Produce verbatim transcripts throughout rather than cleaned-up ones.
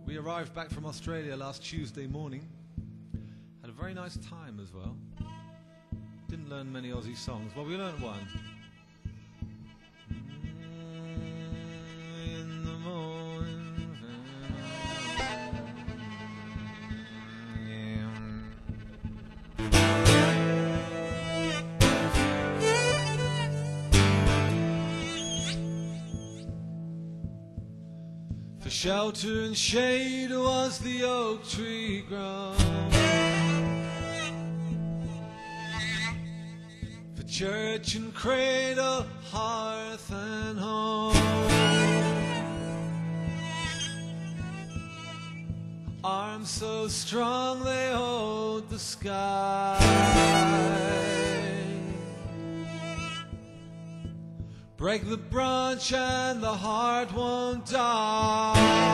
We arrived back from Australia last Tuesday morning. Had a very nice time as well. Didn't learn many Aussie songs. Well, we learned one. In the morning. For shelter and shade was the oak tree grown. For church and cradle, hearth and home. Arms so strong they hold the sky. Break the branch and the heart won't die.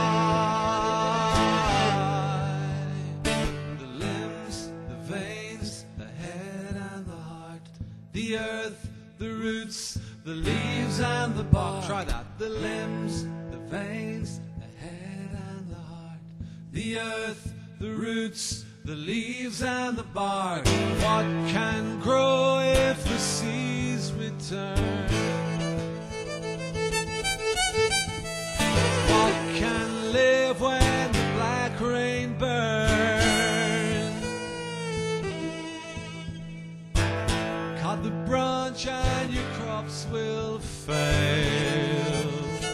The limbs, the veins, the head and the heart. The earth, the roots, the leaves and the bark. Try that. The limbs, the veins, the head and the heart. The earth, the roots, the leaves and the bark. What can grow if the seas return? Can live when the black rain burns. Cut the branch and your crops will fail.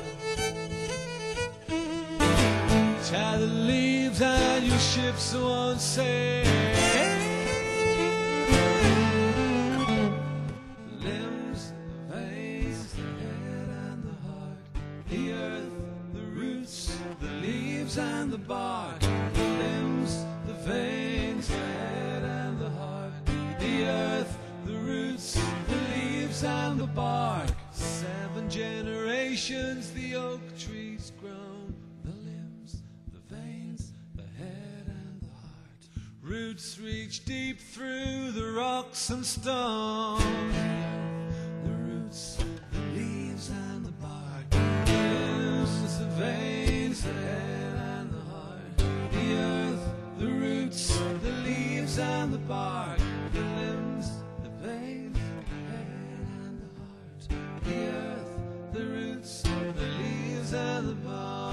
Tear the leaves and your ships won't sail. The limbs, the veins, the head and the heart. The earth, the leaves and the bark. The limbs, the veins, the head and the heart. The earth, the roots, the leaves and the bark. Seven generations the oak tree's grown. The limbs, the veins, the head and the heart. Roots reach deep through the rocks and stones. The roots, the leaves and the bark. The limbs, the veins, the head and the heart. The earth, the roots, the leaves and the bark. The limbs, the veins, the head and the heart. The earth, the roots, the leaves and the bark.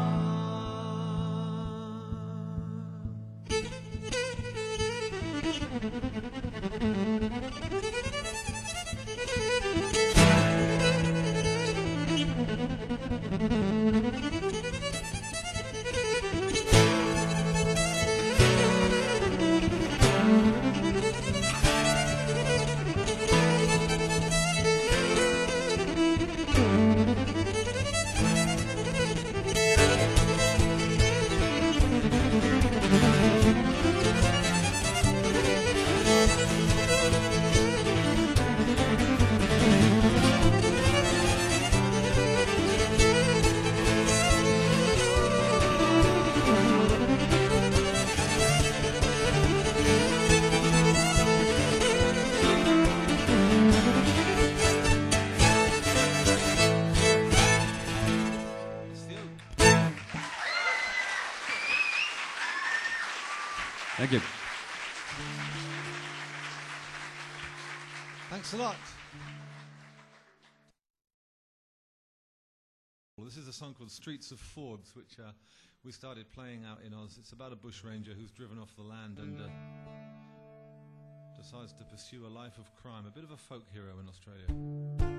Thank you. Thanks a lot. Well, this is a song called Streets of Forbes, which uh, we started playing out in Oz. It's about a bushranger who's driven off the land and uh, decides to pursue a life of crime. A bit of a folk hero in Australia.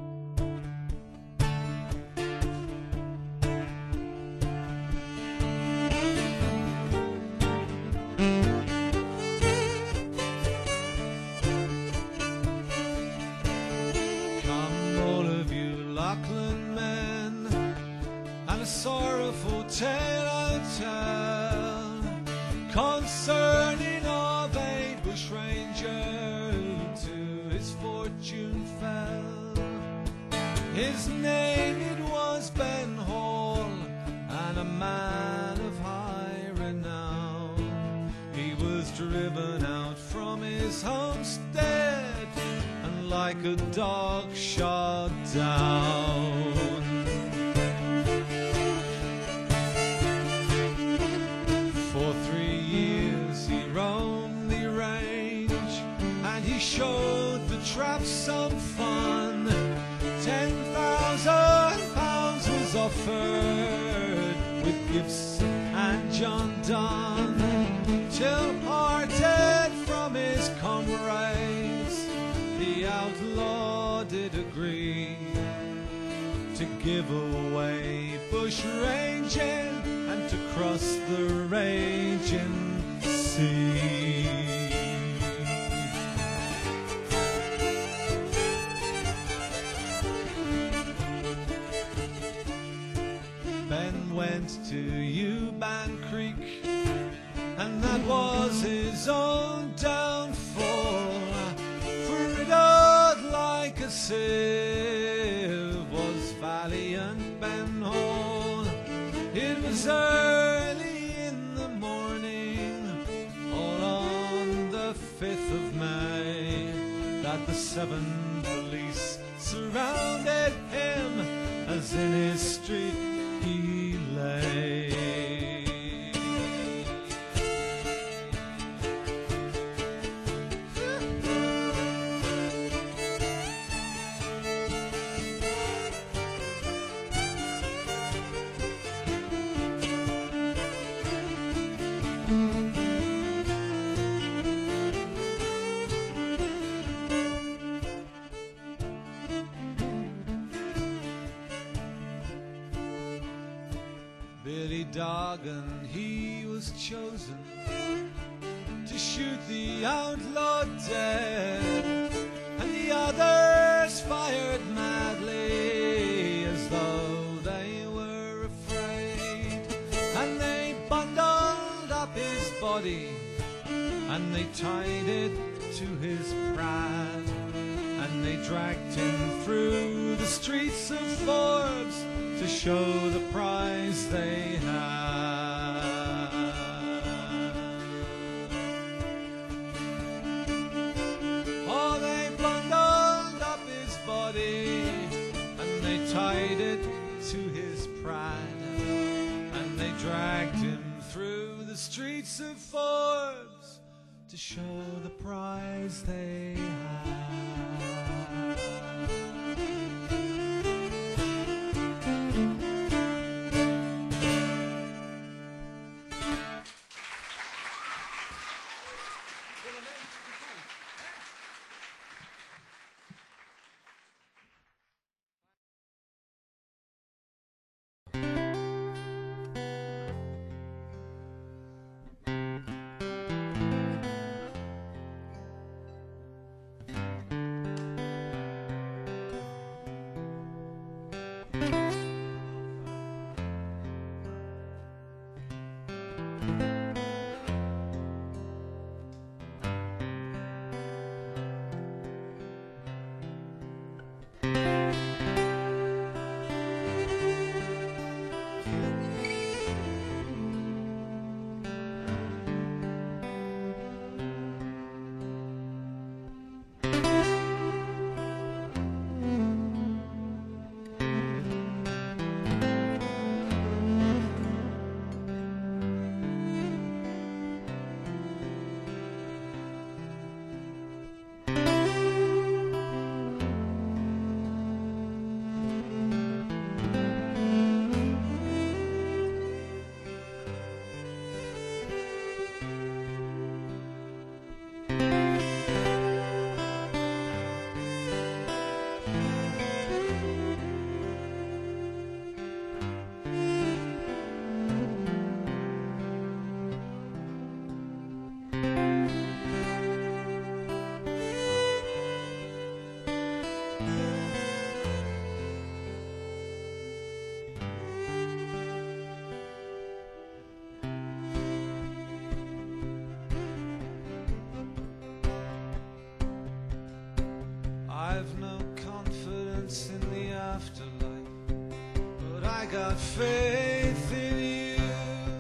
Sorrowful tale I'll tell concerning of a bushranger who to his fortune fell. His name it was Ben Hall, and a man of high renown. He was driven out from his homestead and like a dog shot down. was offered with gifts and John Donne, till parted from his comrades, the outlaw did agree to give away bush ranging and to cross the raging sea. Ben went to Eubank Creek, and that was his own downfall, for it out like a sieve was valiant Ben Hall. It was early in the morning, all on the fifth of May, that the seven police surrounded him as in his street he lay. Billy Doggan, he was chosen to shoot the outlaw dead, and the others fired madly as though they were afraid, and they bundled up his body and they tied it to his prad, and they dragged him through the streets of Forbes to show the prize they had. Oh, they bundled up his body and they tied it to his pride, and they dragged him through the streets of Forbes to show the prize they had. I've no confidence in the afterlife, but I got faith in you.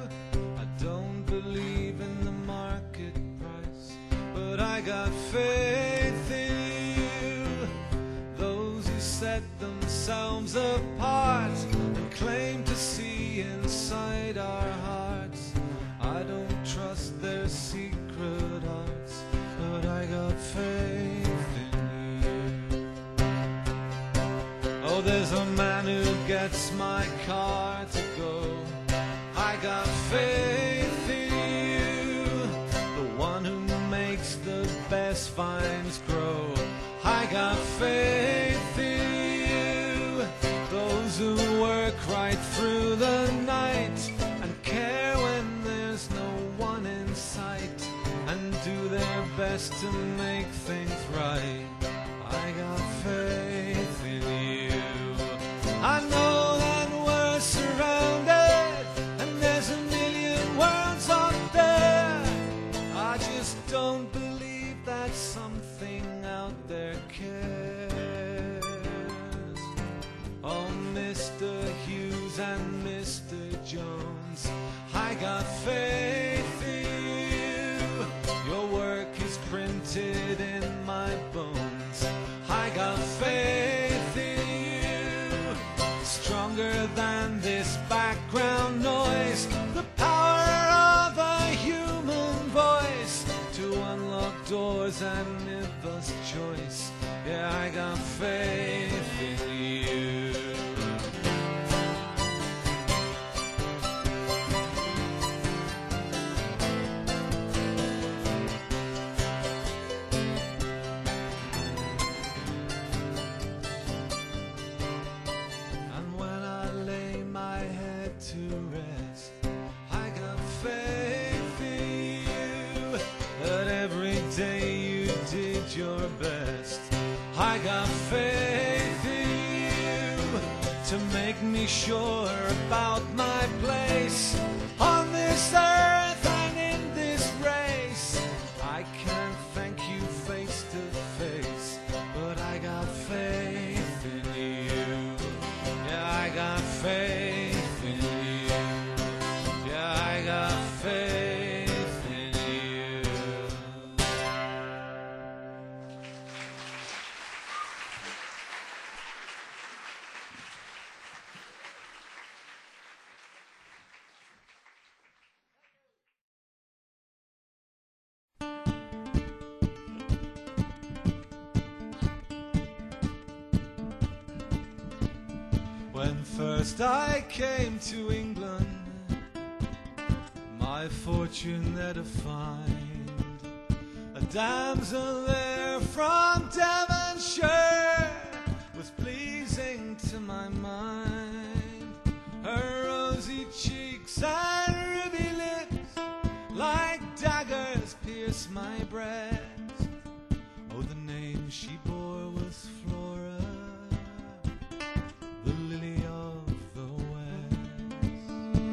I don't believe in the market price, but I got faith in you. Those who set themselves apart and claim to see inside our hearts, I don't trust their secret arts, but I got faith in you. Oh, there's a man who gets gets my car to go. I got faith in you, the one who makes the best vines grow. I got faith in you, those who work right through the night and care when there's no one in sight, and do their best to make things right. I got faith in you. I know that we're surrounded and there's a million worlds out there. I just don't believe that something out there cares. Oh, Mister Hughes and Mister Jones, I got faith in you. Your work is printed in my bones. I got faith in you, stronger than this background noise, the power of a human voice to unlock doors and give us choice. Yeah, I got faith in you. Your best. I got faith in you to make me sure about my place on this earth and in this race. I can't thank you face to face, but I got faith in you. Yeah, I got faith in you. Yeah, I got faith. When first I came to England, my fortune there to find a damsel there from Devonshire was pleasing to my mind. Her rosy cheeks and ruby lips like daggers pierced my breast. Oh, the name she bore was Flora, the lily of the west.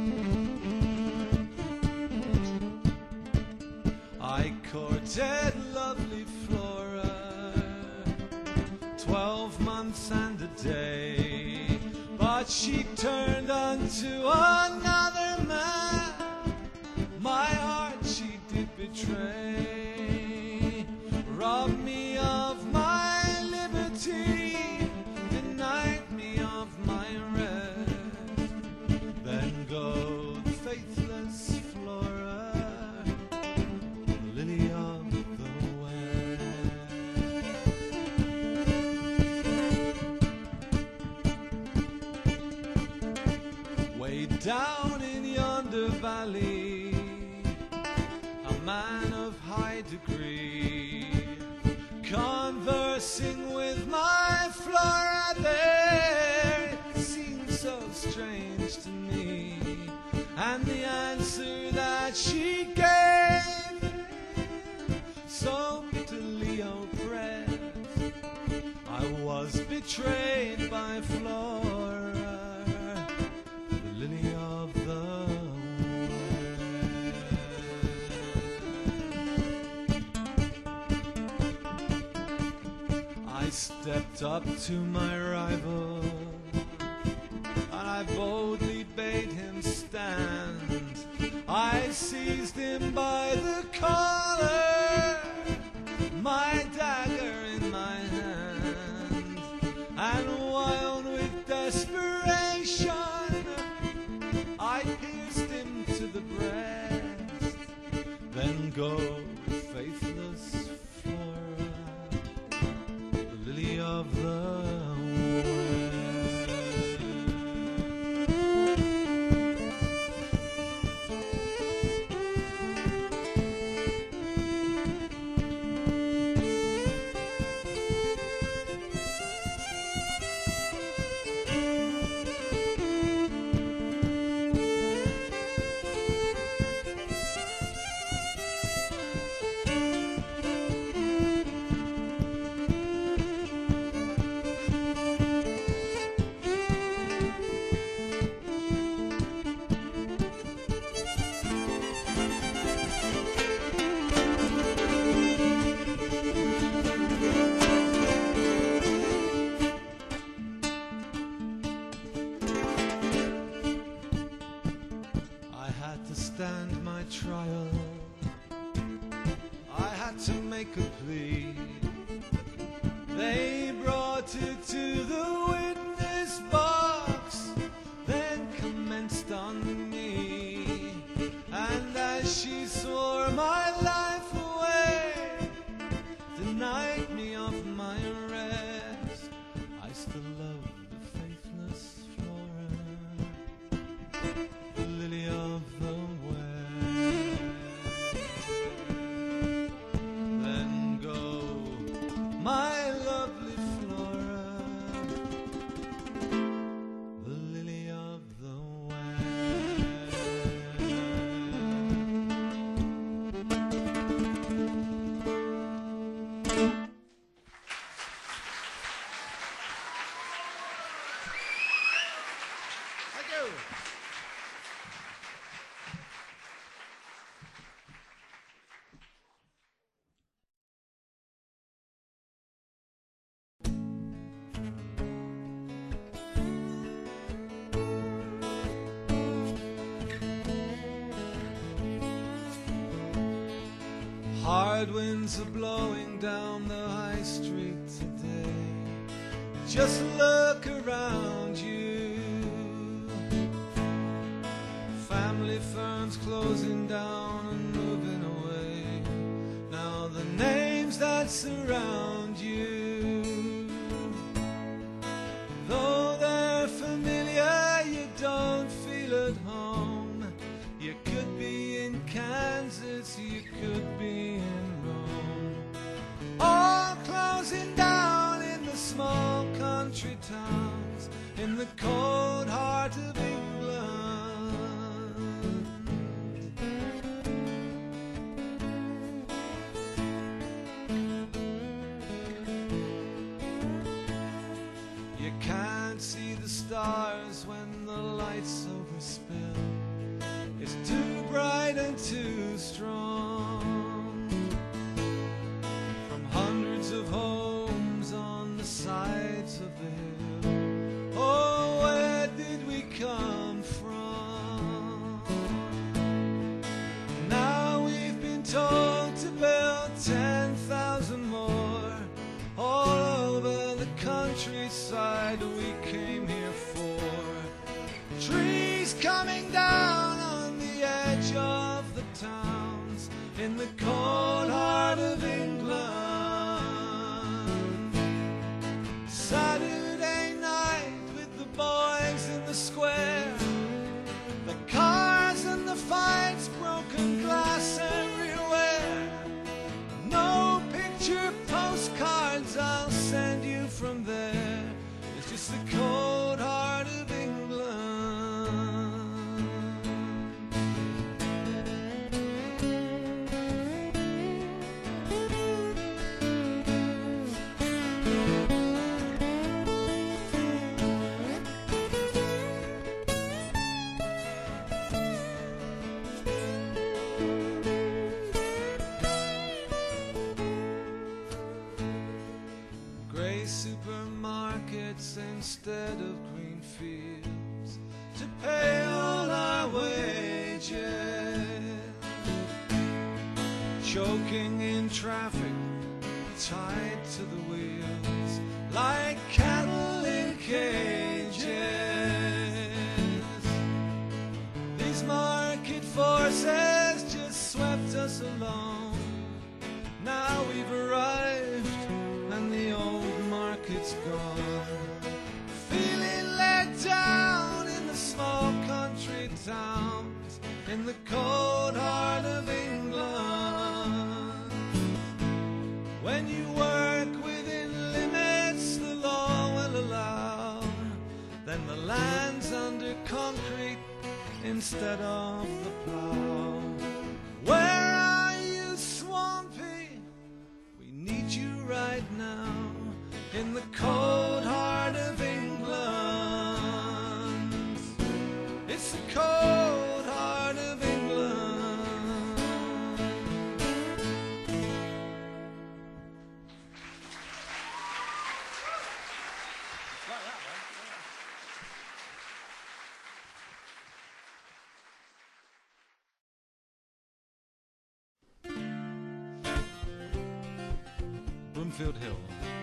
I courted lovely Flora twelve months and a day, but she turned unto another man. My heart she did betray, robbed me of my liberty, denied me of my rest. Then go the faithless Flora, lily of the west. Way down in yonder valley, a man of high degree, conversing with my Flora there, it seemed so strange to me, and the answer that she gave so bitterly oppressed. I was betrayed by Flora, the lily of the I stepped up to my rival, and I boldly bade him stand. I seized him by the collar, my dagger in my hand, and wild with desperation, I pierced him to the breast. Then go, faithless Flora, of the west. stand my trial. I had to make a plea. They brought it to the witness box, then commenced on me. And as she swore my life away, denied me of my arrest, I still love the faithless Flora, the lily of the West. Then go, my lovely Flora, the lily of the West. Thank you. Hard winds are blowing down the high street today. Just look around you. Family firms closing down and moving away. Now the names that surround you, though they're familiar, you don't feel at home. You could be in Kansas, you could be in Rome. All closing down in the small country towns in the cold heart of England. You can't see the stars when the lights overspill. It's too bright and too strong. From hundreds of homes on the sides of the hill, oh, where did we come from? Now we've been told to build ten thousand more all over the countryside we came here for. Trees coming down on the edge of the towns in the cold heart of England. Saturday night with the boys in the square, the cars and the fights, broken glass everywhere. No picture postcards I'll send you from there. It's just the cold heart of England. Gray supermarkets instead of green fields to pay all our wages. Choking in traffic, tied to the wheels like cattle in cages. These market forces just swept us along. Now we've arrived and the old market's gone. Feeling let down in the small country towns in the cold heart of England. When you work within limits the law will allow, then the land's under concrete instead of the plow. Where are you, Swampy? We need you right now in the cold heart of England. It's the cold heart of England. Like that, man. Broomfield Hill.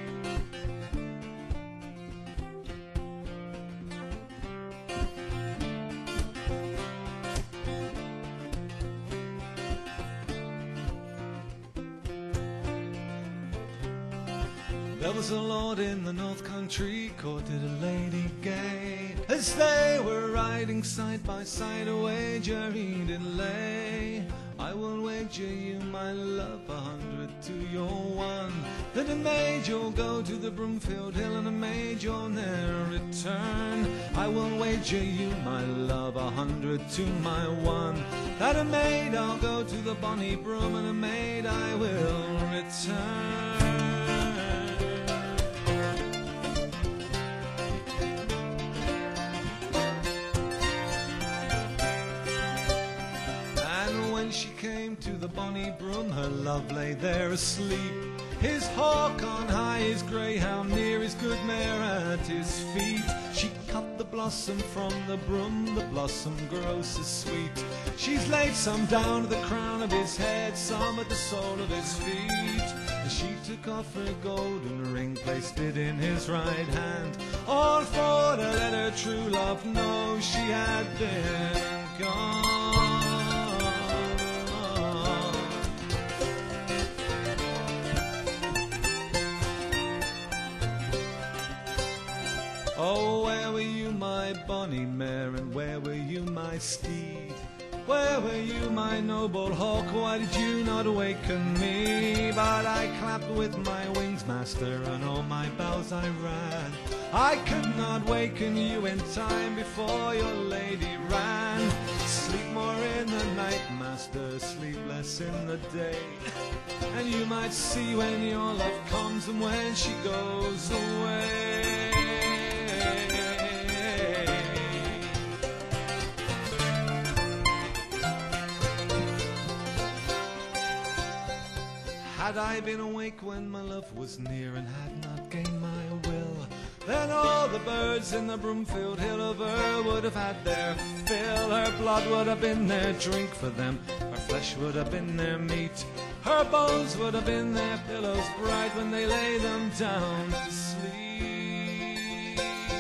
There was a lord in the North Country courted a lady gay. As they were riding side by side, a wager he did lay. I will wager you, my love, a hundred to your one, that a maid you'll go to the Broomfield Hill, and a maid you'll ne'er return. I will wager you, my love, a hundred to my one, that a maid I'll go to the bonny Broom, and a maid I will return. She came to the bonny Broom, her love lay there asleep. His hawk on high, his greyhound near, his good mare at his feet. She cut the blossom from the broom, the blossom grows so sweet. She's laid some down to the crown of his head, some at the sole of his feet. And she took off her golden ring, placed it in his right hand, all for to let her true love know she had been gone. Oh, where were you, my bonny mare, and where were you, my steed? Where were you, my noble hawk? Why did you not awaken me? But I clapped with my wings, master, and all my bows I ran. I could not waken you in time before your lady ran. Sleep more in the night, master, sleep less in the day, and you might see when your love comes and when she goes away. Had I been awake when my love was near, and had not gained my will, then all the birds in the Broomfield Hill of her would have had their fill. Her blood would have been their drink for them, her flesh would have been their meat, her bones would have been their pillows bright when they lay them down to sleep.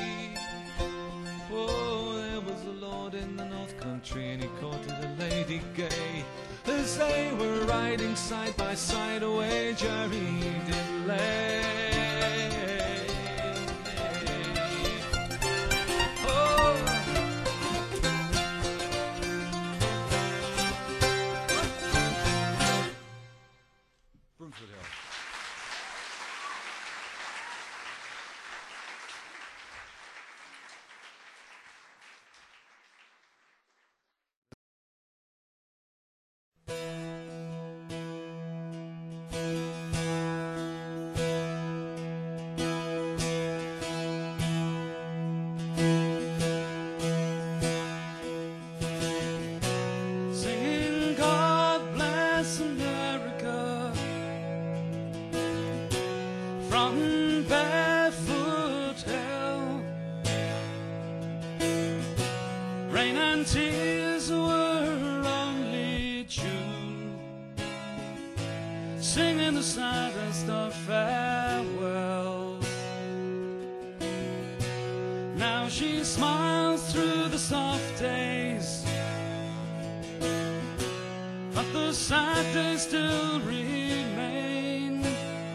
Oh, there was a lord in the North Country, and he courted a lady gay. As they were riding side by side, a wager he did lay. Oh. Broomfield Hill. From Barefoot Hill, rain and tears were only June, singing the saddest of farewells. Now she smiles through the soft days, but the sad days still remain.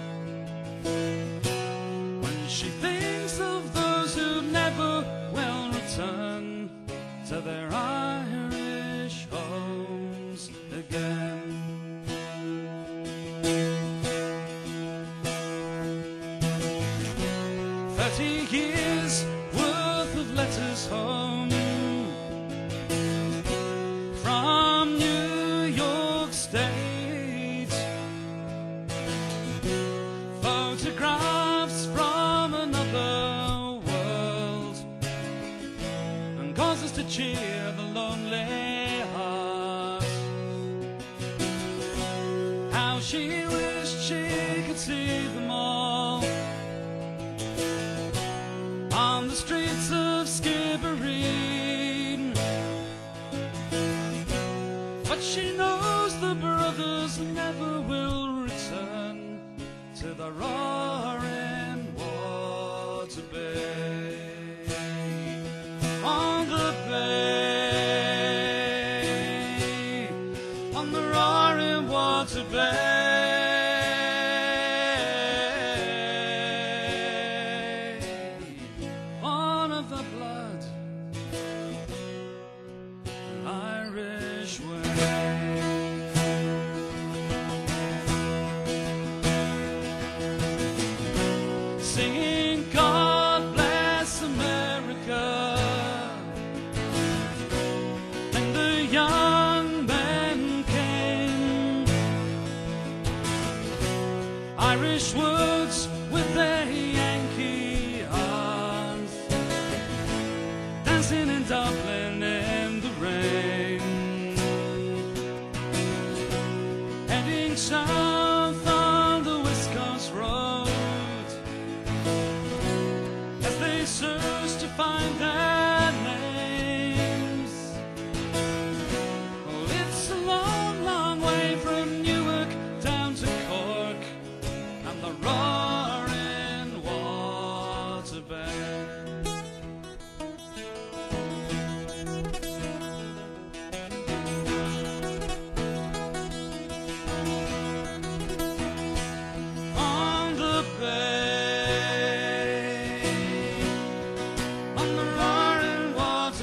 She thinks of those who never will return to their Irish homes again. Thirty years worth of letters home from New York State, photographs from another world, and causes to cheer the lonely heart. How she wished she could see them all on the streets of Skibbereen, but she knows the brothers never will return to the roaring water bay. On the bay, on the roaring water bay, born of the blood, Irish way. Singing God bless America, and the young men came, Irish woods with their Yankee hearts, dancing in Dublin in the rain, heading south on the West Coast Road, as they search to find their names. Oh, it's a long, long way from Newark down to Cork and the roaring water bay. On the bay, on the roaring water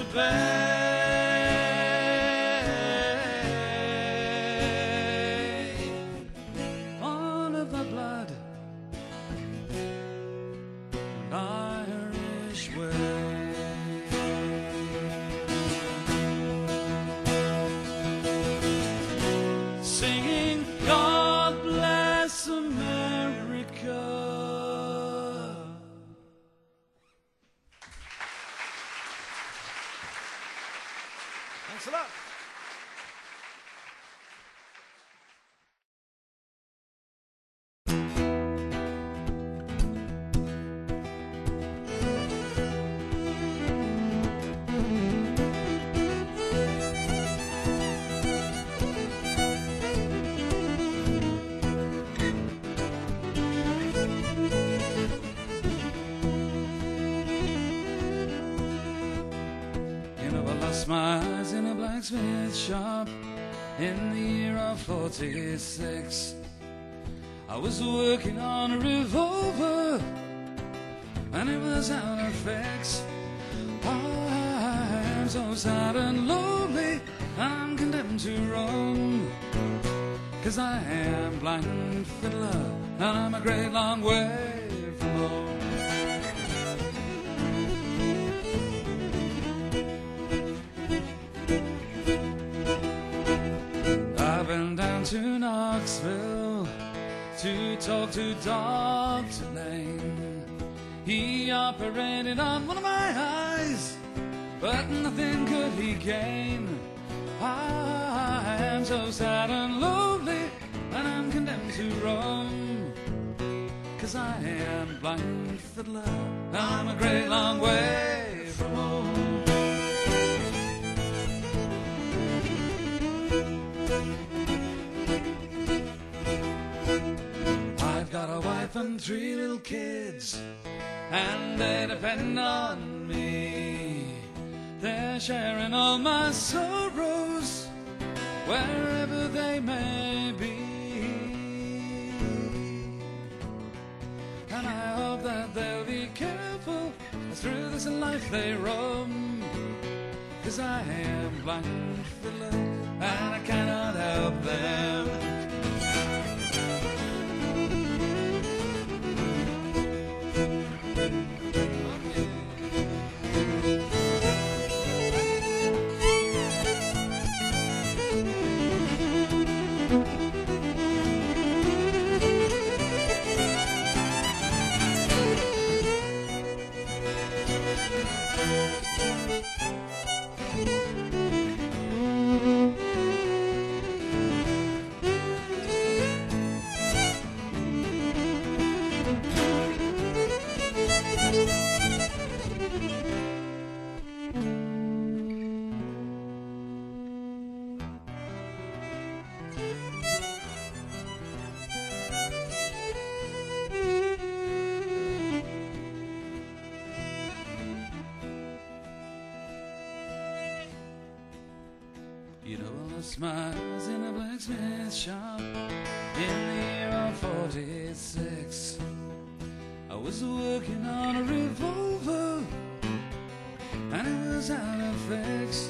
bay, born of the blood, Irish way. Singing God bless America. Thanks a lot. You know, I lost my eyes in a blacksmith shop in the year of forty-six. I was working on a revolver and it was out of fix. I'm so sad and lonely, I'm condemned to roam, 'cause I am blind fiddler and I'm a great long way from home. I've been down to Knoxville to talk to Doctor Lane. He operated on one of my eyes, but nothing could he gain. I am so sad and lonely, and I'm condemned to roam, 'cause I am blind fiddler, I'm a great long way from home. I've got a wife and three little kids, and they depend on me. They're sharing all my sorrows, wherever they may be. And I hope that they'll be careful as through this life they roam, 'cause I am blind fiddler and I cannot help them. You know all the smiles in a blacksmith shop in the year of forty-six. I was working on a revolver and it was out of fix.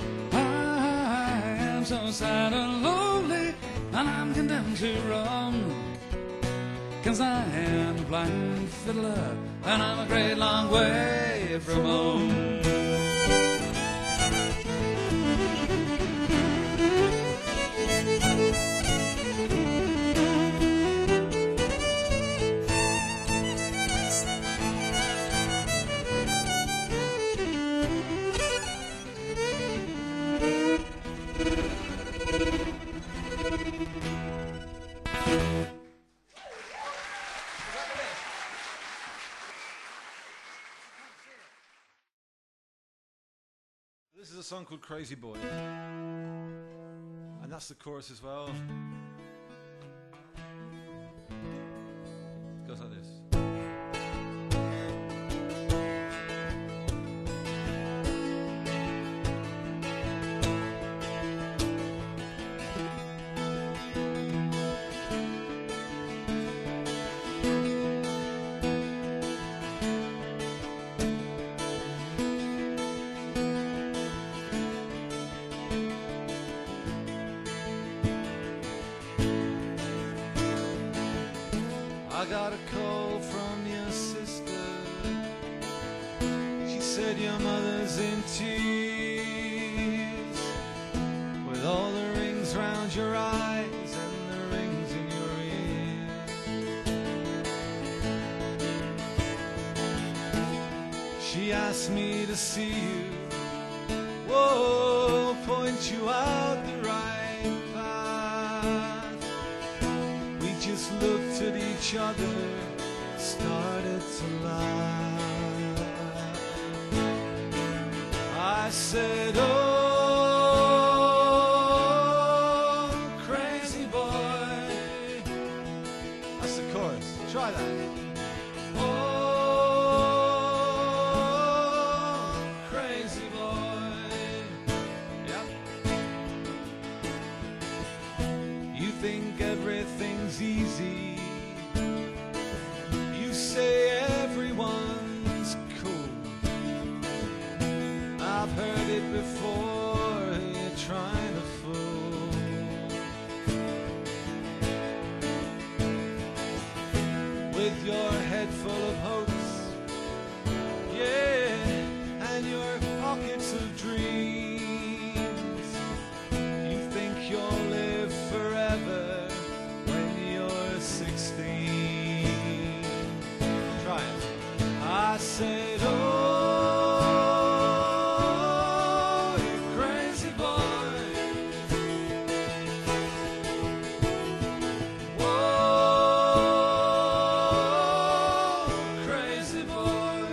I am so sad and lonely and I'm condemned to run, 'cause I am a blind fiddler and I'm a great long way from home. This is a song called Crazy Boy, and that's the chorus as well. It goes like this. I got a call from your sister. She said your mother's in tears, with all the rings round your eyes and the rings in your ears. She asked me to see you, whoa, point you out the right path. We just looked at each other, started to laugh. I said, oh, crazy boy. That's the chorus. Try that. Oh, crazy boy. Yep. You think everything's easy. You say everyone's cool. I've heard it before, you're trying to fool. With your head full of hopes, yeah, and your pockets of dreams. You think you'll live forever when you're sixteen. Try it. I said, oh, you crazy boy. Whoa, crazy boy.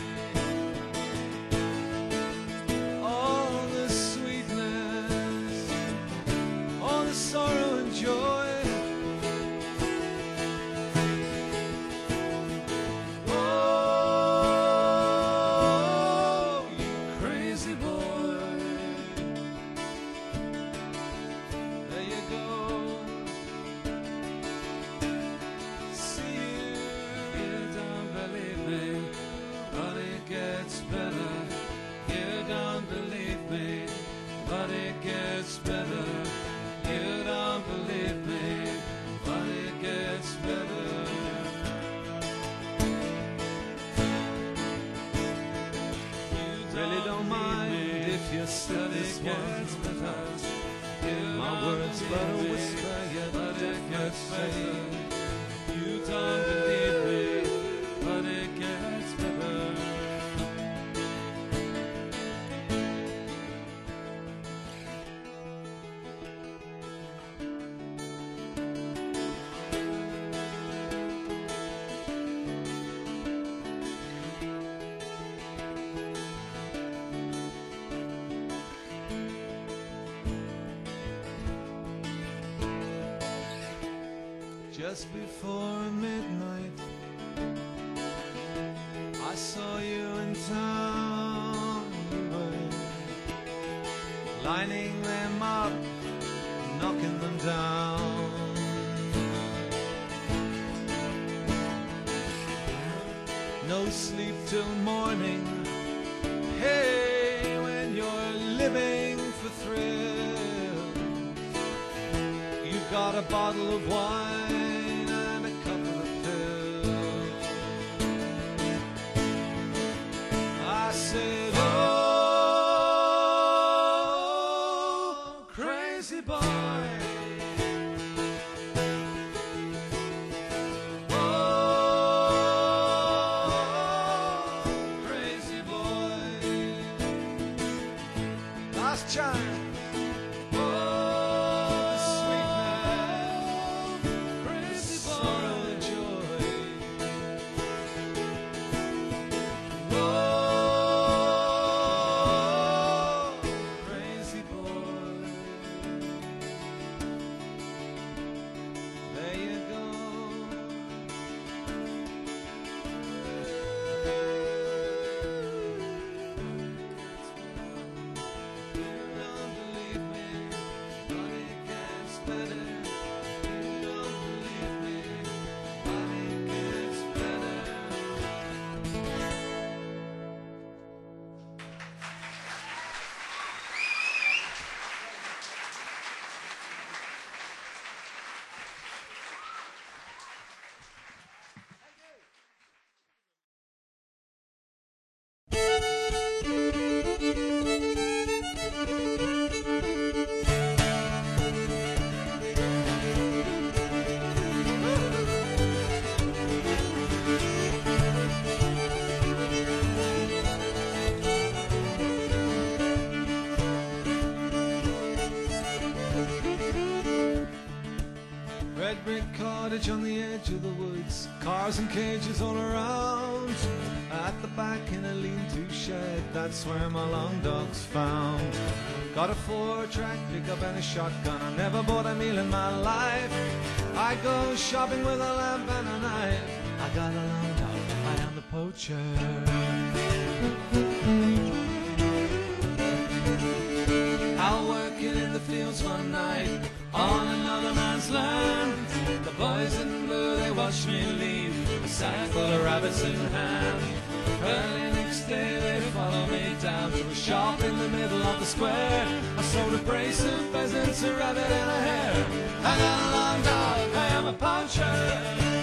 All the sweetness, all the sorrow and joy. Oh, you crazy boy. There you go. See you. You don't believe me, but it gets better. You don't believe me, but it gets better. You don't believe me, but it gets better. You Really don't believe mind me, if you said but this it gets one. better. You My don't words but a believe me, whisper, yet but it gets different better. say. You don't believe me, but it gets better. Just before midnight, I saw you in town. You were lining them up, knocking them down. No sleep till morning, hey, when you're living for thrills. You've got a bottle of wine and a couple of pills. I said, oh, crazy boy. Red brick cottage on the edge of the woods, cars and cages all around. At the back in a lean-to shed, that's where my long dog's found. Got a four-track pickup and a shotgun, I never bought a meal in my life. I go shopping with a lamp and a knife. I got a long dog, I am the poacher. Out working in the fields one night, on another man's land. The boys in blue, they watched me leave, a sack full of rabbits in hand. Early next day they follow me down to a shop in the middle of the square. I sold a brace of pheasants, a rabbit and a hare. I got a long dog, I am a poacher.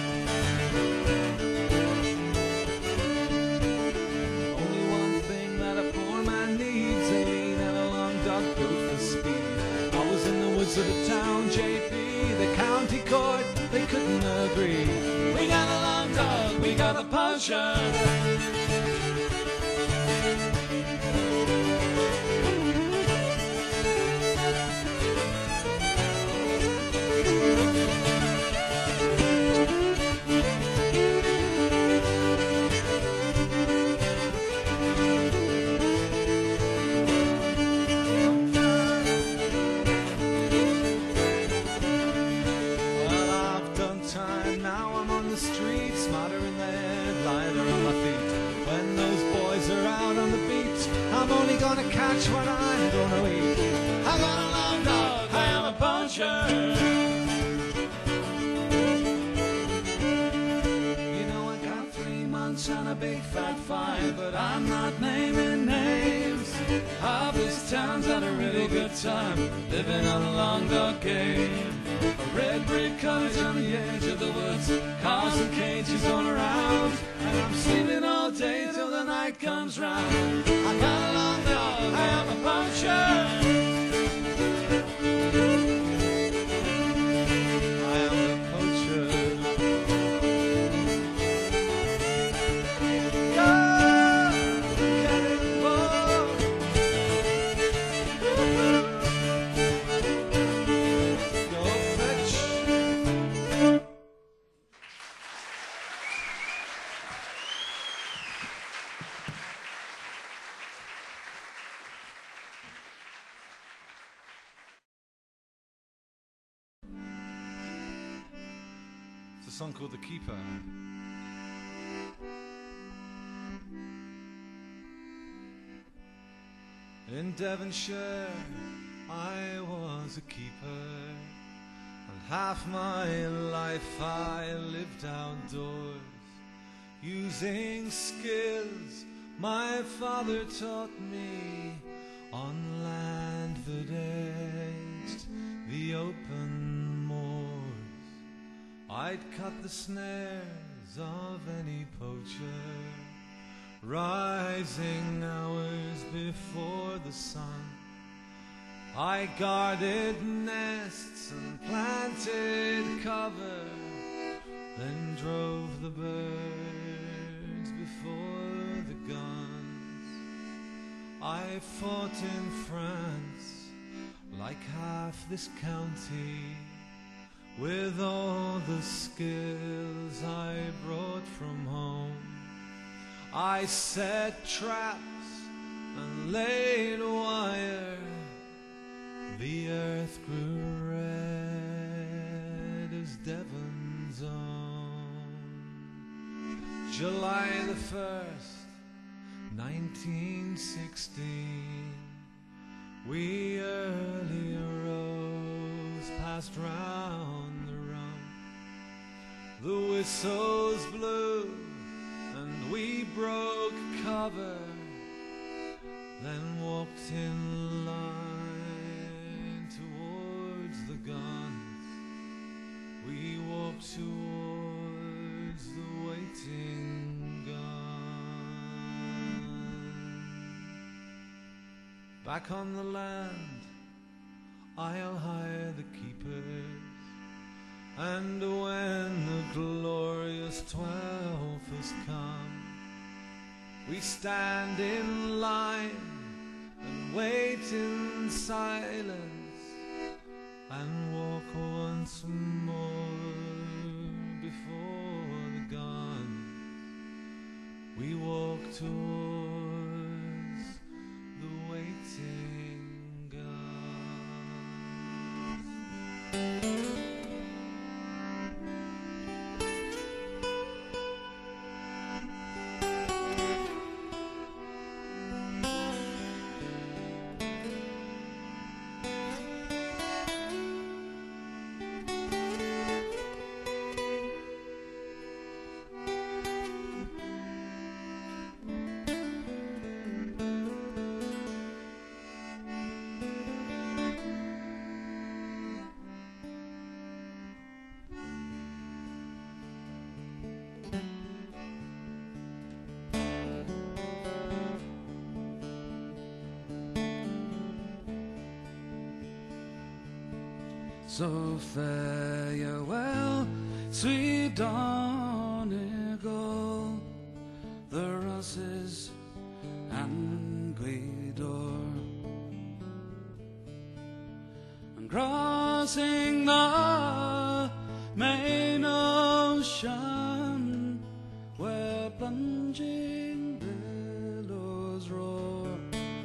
Only one thing that a poor man needs, a lean and a long dog built for speed. I was in the woods of the town, J P, the county court, they couldn't agree. We got a long dog, we got a poacher. I'm only gonna catch what I'm gonna eat. I got a long dog, I am a poacher. You know I got three months and a big fat five, but I'm not naming names. Half this town's had a really good time, living on a long dog game. A red brick cottage on the edge of the woods, cars and cages all around, and I'm sleeping all day till the night comes round. I got a long dog, I am a poacher. I am a poacher. Go, get it, boy. Go fetch. It's a song called The Keeper. In Devonshire I was a keeper, and half my life I lived outdoors, using skills my father taught me on land that edged the open moors. I'd cut the snares of any poacher, rising hours before the sun. I guarded nests and planted cover, then drove the birds before the guns. I fought in France like half this county, with all the skills I brought from home. I set traps and laid wire. The earth grew red as Devon's own. July the first, nineteen sixteen, we early arose, passed round the rum. The whistles blew and we broke cover, then walked in line towards the guns. We walked towards the waiting guns. Back on the land I'll hire the keepers, and when the glorious twelfth has come, we stand in line and wait in silence, and walk once more before the guns. We walk towards the waiting guns. So farewell, sweet Donegal, the Rosses and Gweedore, and crossing the main ocean, where plunging billows roar,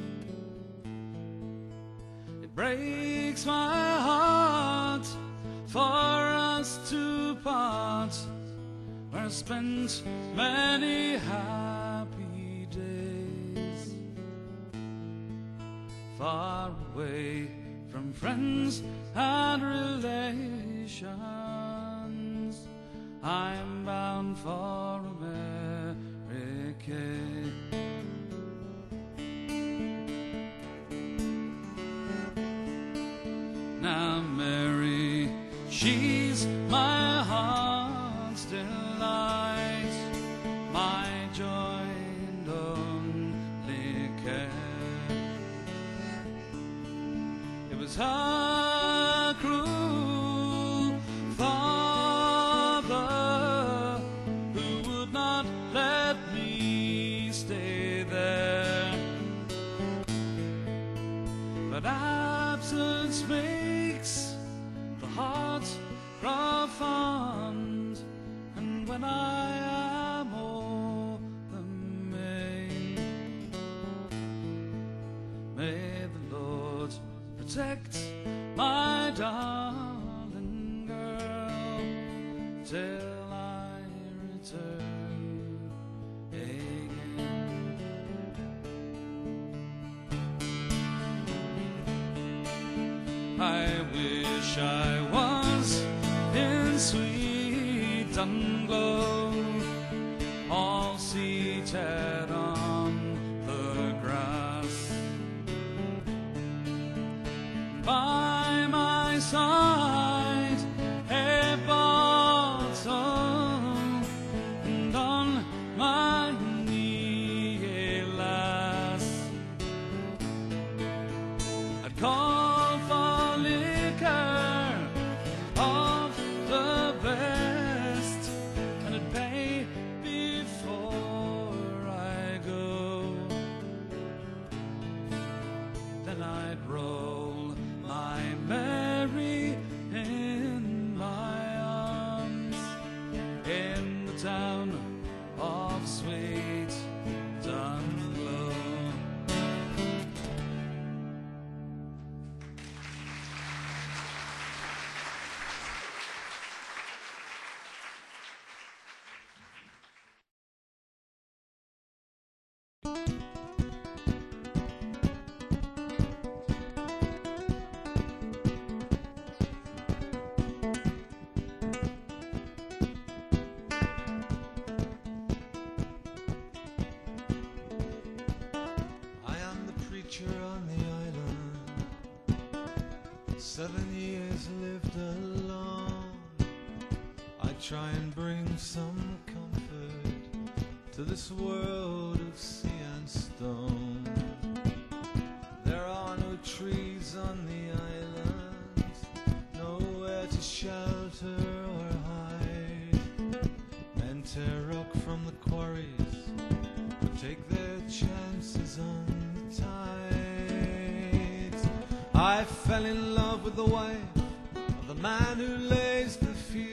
it breaks my heart for us to part, where spent many happy days, far away from friends and relations. I'm bound for America. Now Mary, she's my heart's delight, my joy and only care. It was her cruel father who would not let me stay there, but absence makes the heart grow fond, and when I am old and may, may the Lord protect my darling girl till I return again. I wish I was in sweet Dunglow, all seated on the grass. By my side a bottle, and on my knee a lass. I'd call for liquor of the best, and I'd pay before I go. Then I'd roll my Mary in my arms in the town of sweet Dunglow. I am the preacher on the island. Seven years lived alone. I try and bring some comfort to this world of sea and stone. There are no trees on the island, nowhere to shelter or hide. Men tear rock from the quarries, but take their chances on the tides. I fell in love with the wife of the man who lays the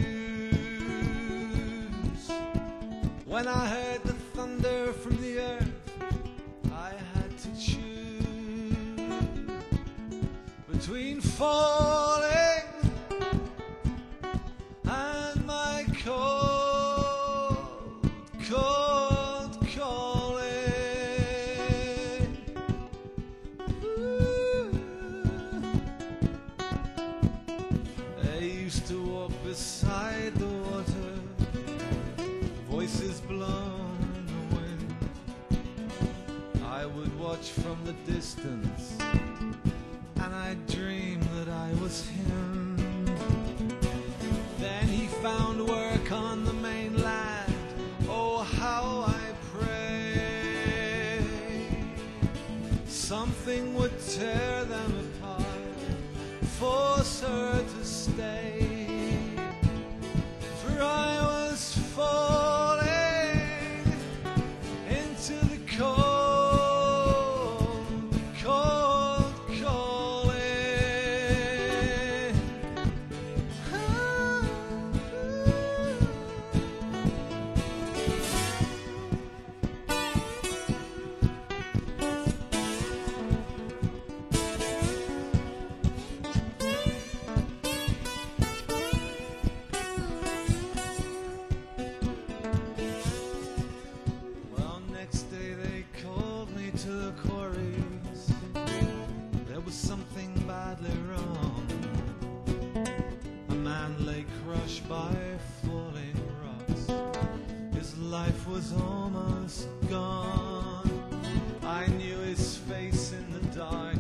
fuse. When I heard the thunder from the earth, I had to choose between falling and my cold, cold calling. Ooh. They used to walk beside the water, voices blown in the wind. I would watch from the distance, and I'd dream that I was him. Then he found work on the mainland. Oh, how I pray something would tear them apart, force her to stay. For I was falling into the cold, cold calling. Well, next day they called me to the quarries. There was something badly wrong. A man lay crushed by falling rocks. His life was almost gone. I knew his face in the darkness.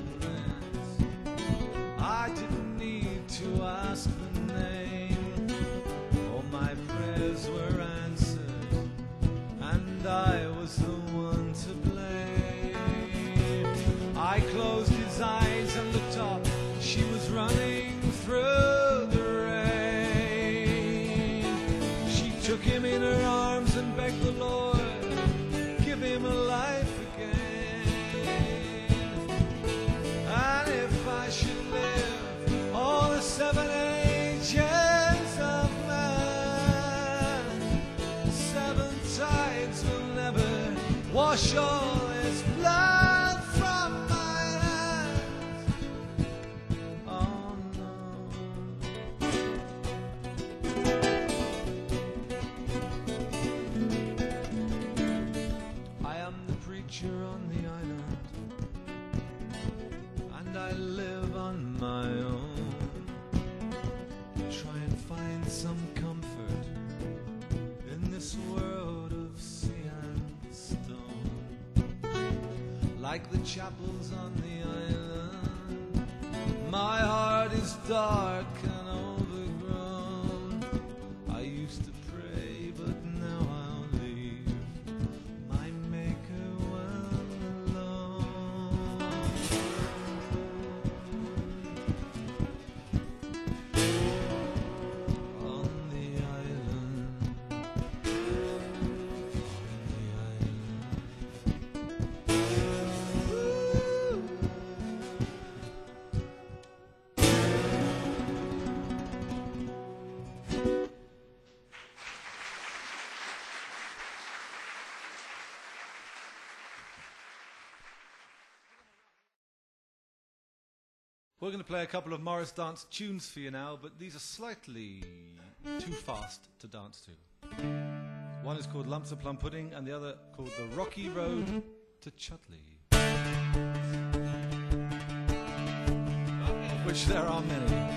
I didn't need to ask the name. All my prayers were answered, and I was the one to blame. I closed his eyes and looked up. She was running through the rain. She took him in her arms and begged the Lord, give him a life again. And if I should live all the seven ages of man, seven tides will never wash all his blood from my hands. Oh no. I am the preacher on the island, and I live on my own. like the chapels on the island. My heart is dark and overgrown. I used to pray, but now I'll leave my maker well alone. On the island, on the island. We're going to play a couple of Morris dance tunes for you now, but these are slightly too fast to dance to. One is called Lumps of Plum Pudding and the other called The Rocky Road to Chutley, of which there are many.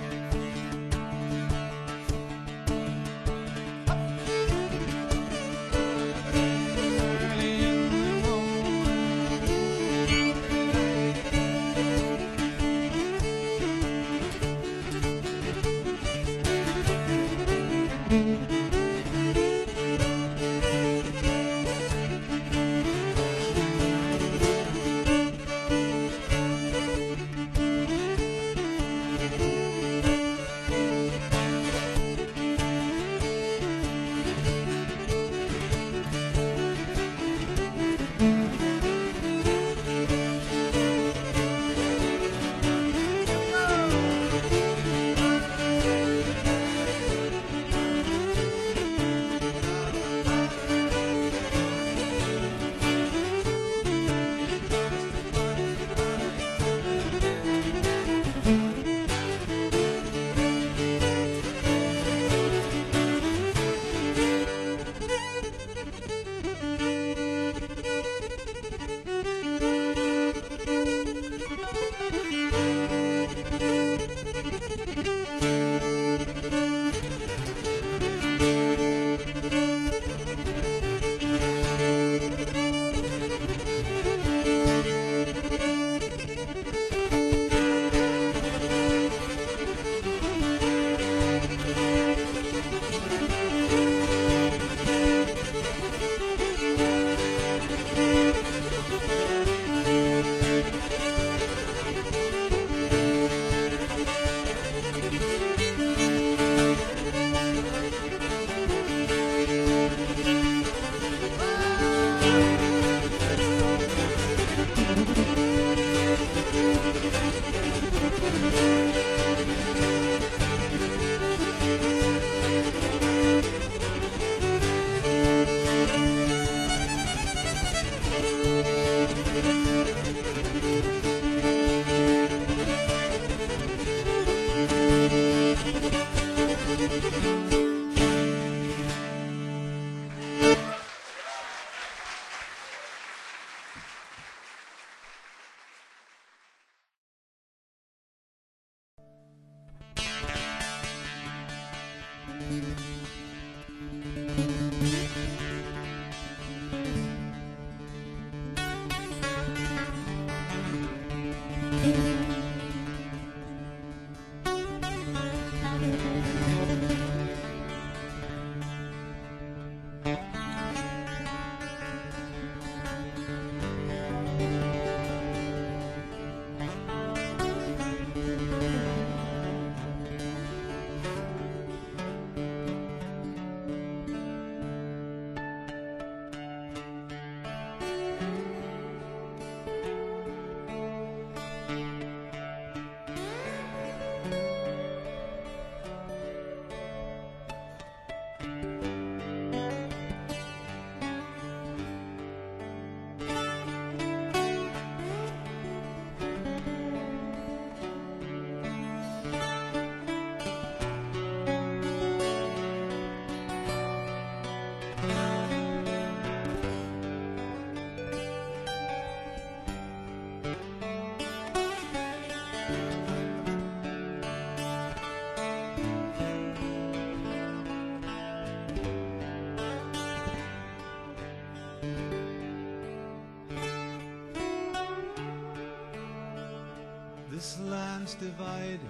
lands divided,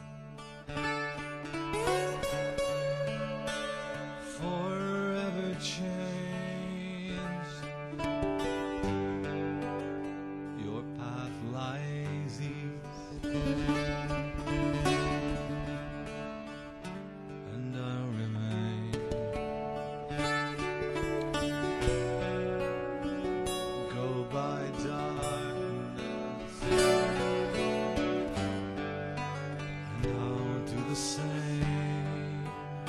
forever changed. Your path lies east, and I'll remain. Go by darkness, and I'll do the same.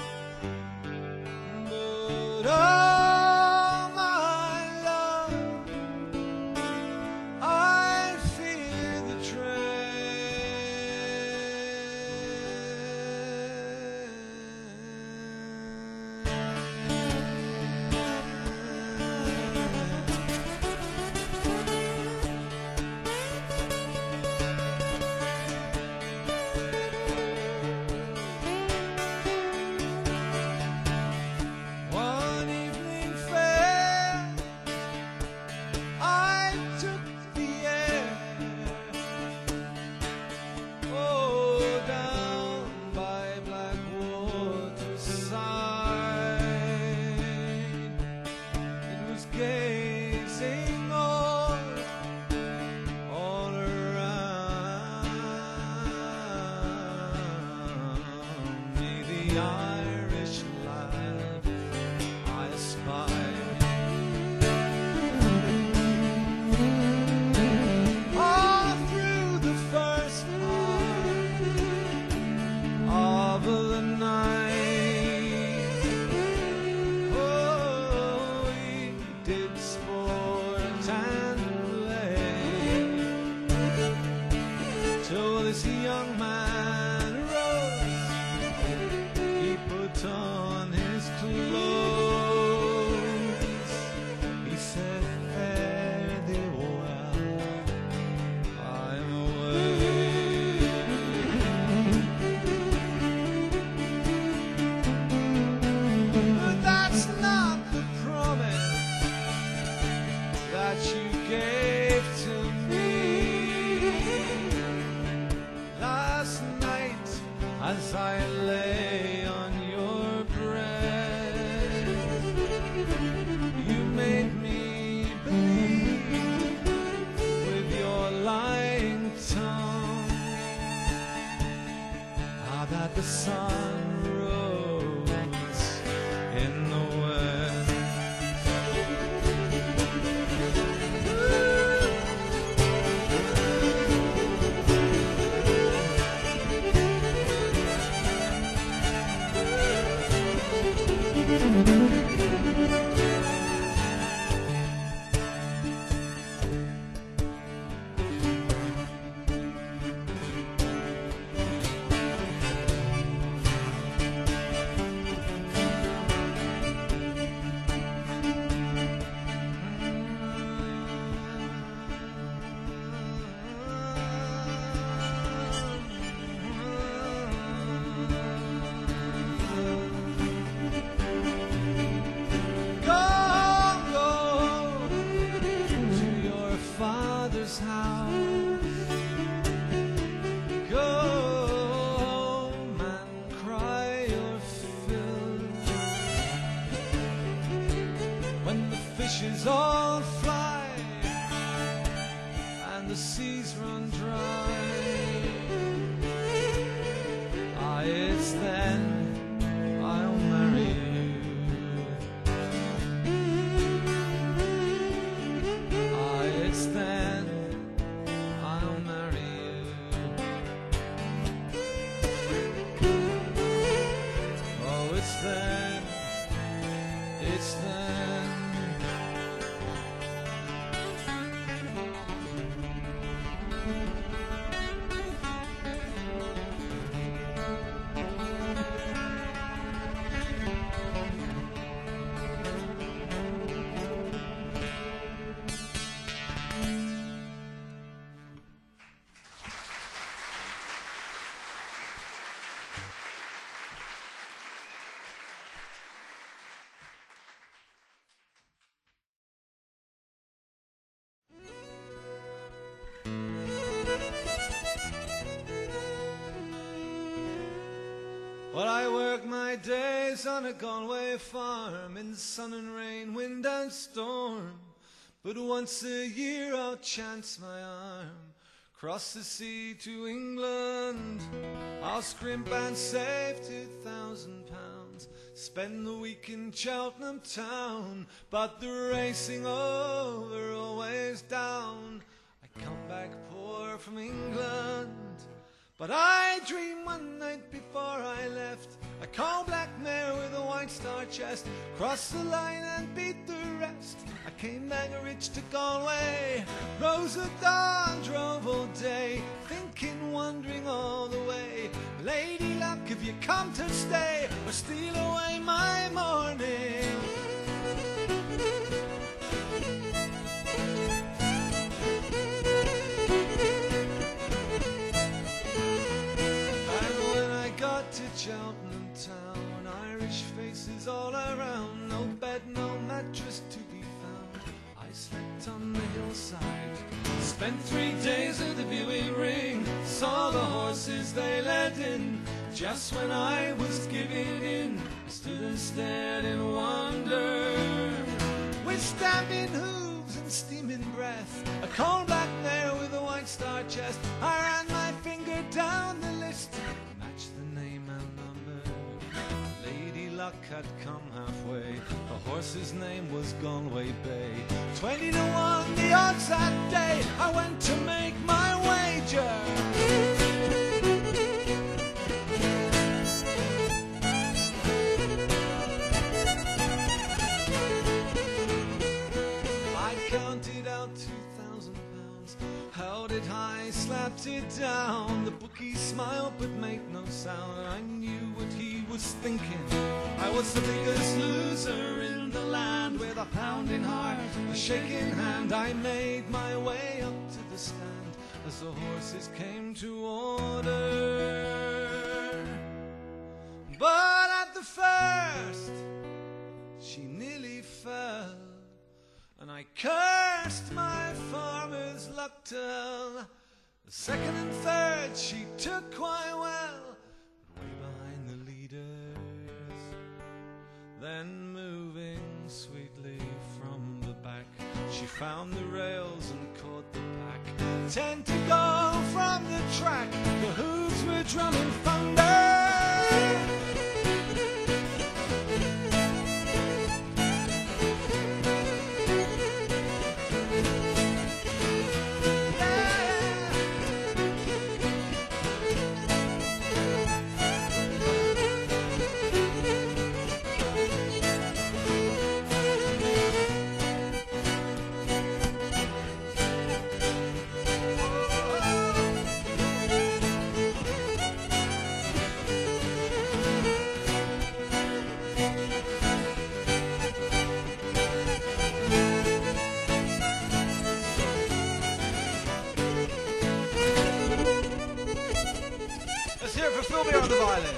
But oh, my love, I fear the One evening fair, I took the air, oh, down by Blackwater side. It was gazing all, all around me, the Irish lad I espied. All through the first part of the night, oh, we did sport and play, till this young man arose. He put on his clothes. He said, fare thee well, I'm away. But that's not the promise that you gave to me last night as I lay on your breast. You made me believe with your lying tongue how that the sun rose in the west. Well, I work my days on a Galway farm in sun and rain, wind and storm. But once a year I'll chance my arm, cross the sea to England. I'll scrimp and save two thousand pounds, spend the week in Cheltenham town. But the racing over, always down. I come back poor from England. But I dreamed one night before I left, a coal black mare with a white star chest, crossed the line and beat the rest. I came back rich to Galway, rose at dawn, drove all day, thinking, wondering all the way, Lady Luck, if you come to stay or steal away my morning. Cheltenham town, Irish faces all around, no bed, no mattress to be found. I slept on the hillside, spent three days at the viewing ring, saw the horses they led in. Just when I was giving in, I stood and stared in wonder. With stamping hooves and steaming breath, a coal black mare with a white star chest, I ran my finger down the list, matched the name and number. Lady Luck had come halfway, the horse's name was Galway Bay. Twenty to one the odds that day, I went to make my wager. Counted out two thousand pounds, held it high, slapped it down. The bookie smiled but made no sound. I knew what he was thinking. I was the biggest loser in the land. With a pounding heart, a shaking hand, I made my way up to the stand as the horses came to order. But at the first, she nearly fell, and I cursed my farmer's luck to hell. The second and third she took quite well, but way behind the leaders. Then moving sweetly from the back, she found the rails and caught the pack. Ten to go from the track, the hooves were drumming thunder. Philby on the violin.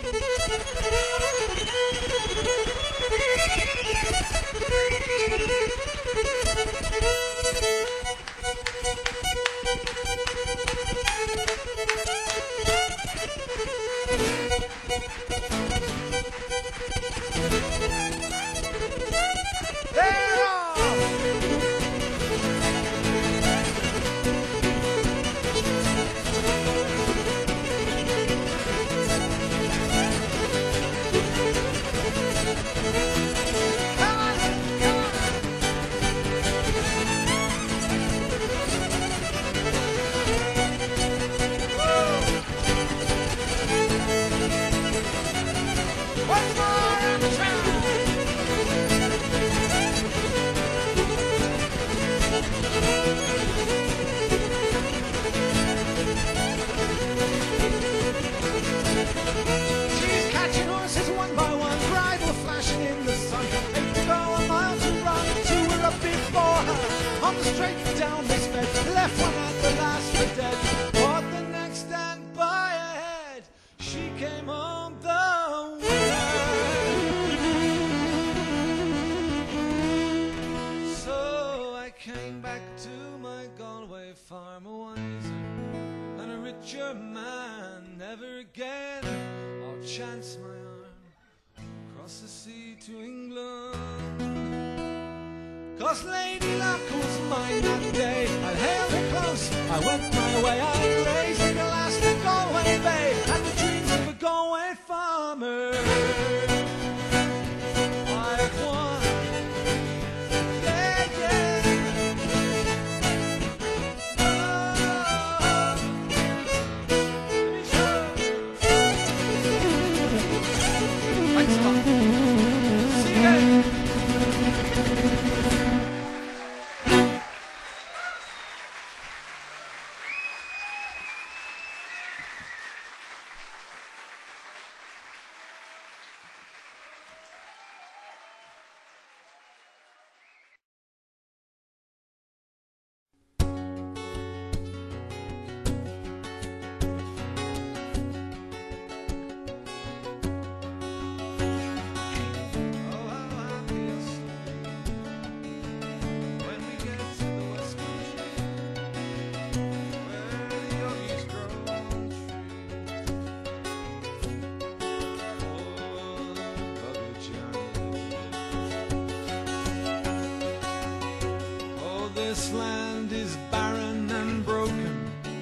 Straight down this bed, left one at the last for dead. Bought the next and by a head, she came home the winner. So I came back to my Galway farm, a wiser and a richer man. Never again I'll chance my arm. 'cause Lady Luck was mine that day. I held her close, I went my way, I raised a glass to Galway Bay, and the dreams of a Galway farmer. I've won. Yeah, yeah. Thanks a lot. See you again. This land is barren and broken,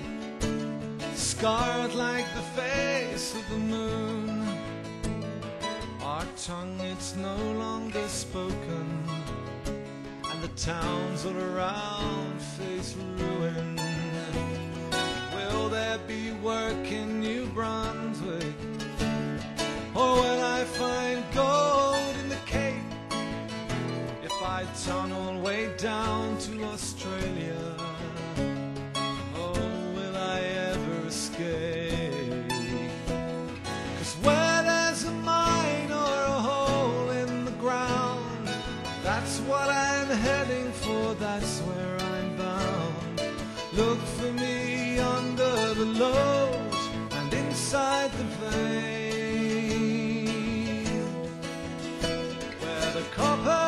scarred like the face of the moon. Our tongue, it's no longer spoken, and the towns all around face ruin. Will there be work in New Brunswick, or will I find gold in the Cape? If I tunnel way down to Australia, oh, will I ever escape? 'Cause where there's a mine or a hole in the ground, that's what I'm heading for, that's where I'm bound. Look for me under the load and inside the vein, where the copper,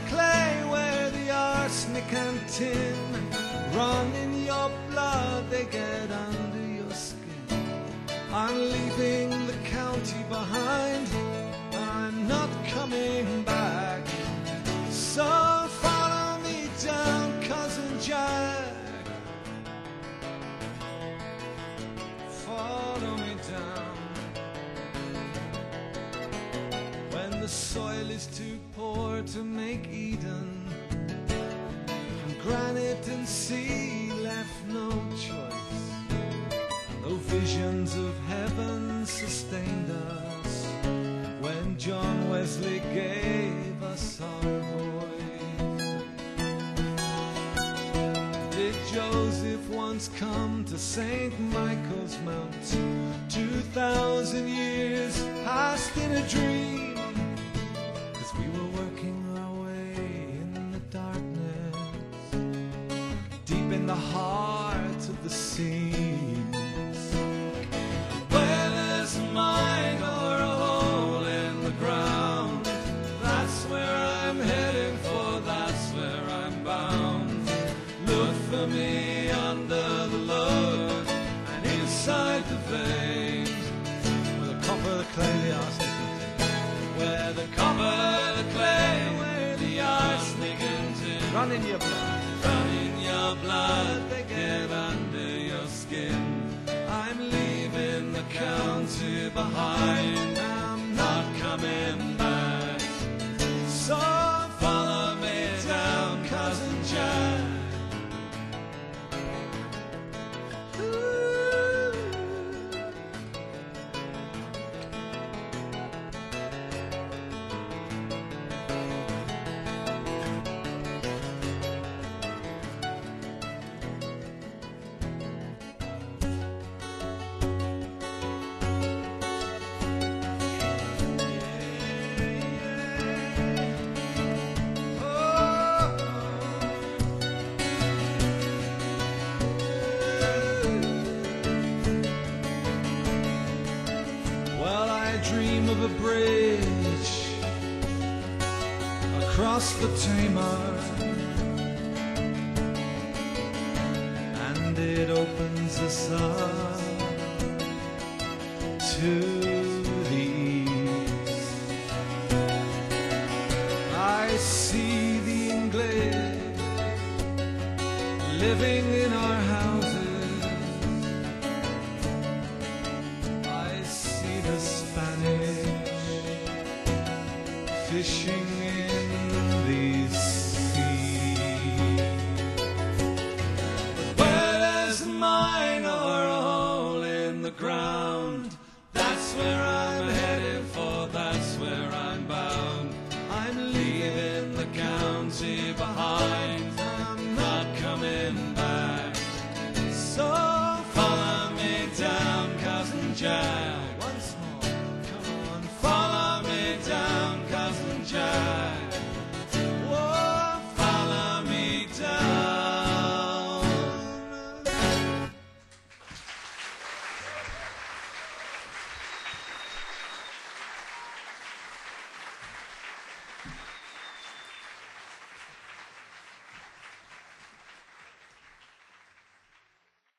arsenic and tin run in your blood, they get under your skin. I'm leaving the county behind, I'm not coming back. So follow me down, cousin Jack. Follow me down. When the soil is too poor to make Eden, granite and sea left no choice. Though visions of heaven sustained us when John Wesley gave us our voice. Did Joseph once come to Saint Michael's Mount, two thousand years past in a dream, as we were working our way in the darkness, deep in the heart of the seams, where there's a mine or a hole in the ground, that's where I'm heading for, that's where I'm bound. Look for me under the load and inside the vein, where the copper, the clay, the arsenic, where the copper, the clay, where the arsenic and tin run in your blood, run in your blood, they get under your skin. I'm leaving the county behind, I'm not coming back. So follow me down, cousin Jack. Dream of a bridge across the Tamar, and it opens us up to the east. I see the English fishing